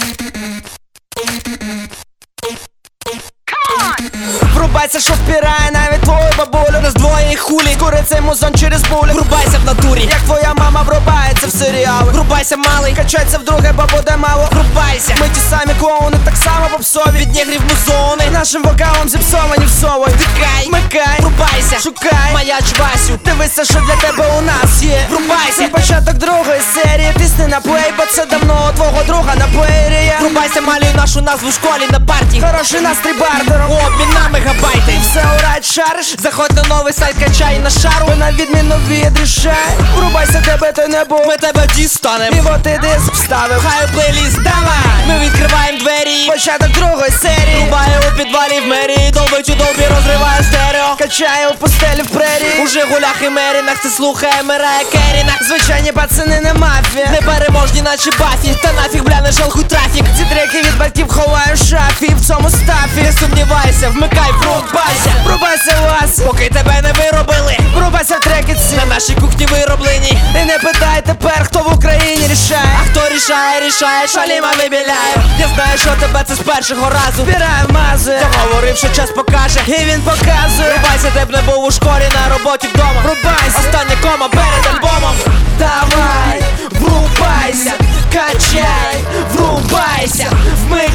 Врубайся, що впирає навіть твою бабулю. Нас двоє і хулі, скоро цей музон через булю. Врубайся в натурі, як твоя мама врубається в серіали. Врубайся, малий, качайся вдруге, бо буде мало. Врубайся, ми ті самі клоуни, так само попсові. Від негрів музони, нашим вокалом зіпсовані всовою. Втикай, вмикай, врубайся, шукай, маяч Васю. Дивися, що для тебе у нас є. Врубайся, це початок другої серії. Тисни на плей, бо це давно у твого друга на плеєрі є. Врубайся, малюй нашу назву в школі на парті. Хороший настрій бардером, обмін на мегабайти. І все урайт шариш, заходь на новий сайт, качай на шару. На відміну від рішай. Врубайся, тебе ти не був, ми тебе дістанем. І вот ти диск вставив, хай плейліст давай. Ми відкриваємо двері, початок другої серії. Рубає у підвалі в мерії, долбить у долбі, розриває стерео. Качає у постелі в прерії. У Жигулях і Мерінах ти слухає Мирая Керіна. Звичайні пацани не мафія, непереможні наче Бафі. Та нафіг, бля, не жалкуй трафік. Ці треки від батьків ховаю в шафі. В цьому стафі не сумнівайся, вмикай, врубайся. Врубайся вас, поки тебе не виробили. Врубайся в треки ці, на нашій кухні вироблені. І не питай тепер, хто в Україні рішає. А хто рішає, рішає, Шаліма вибіляє. Я знаю, що тебе це з першого разу. Збираю мази, я говорив, що час покаже, і він показує. Врубайся, де б не був у школі, на роботі вдома. Врубайся, остання кома перед альбомом. Давай, врубайся, качай, врубайся,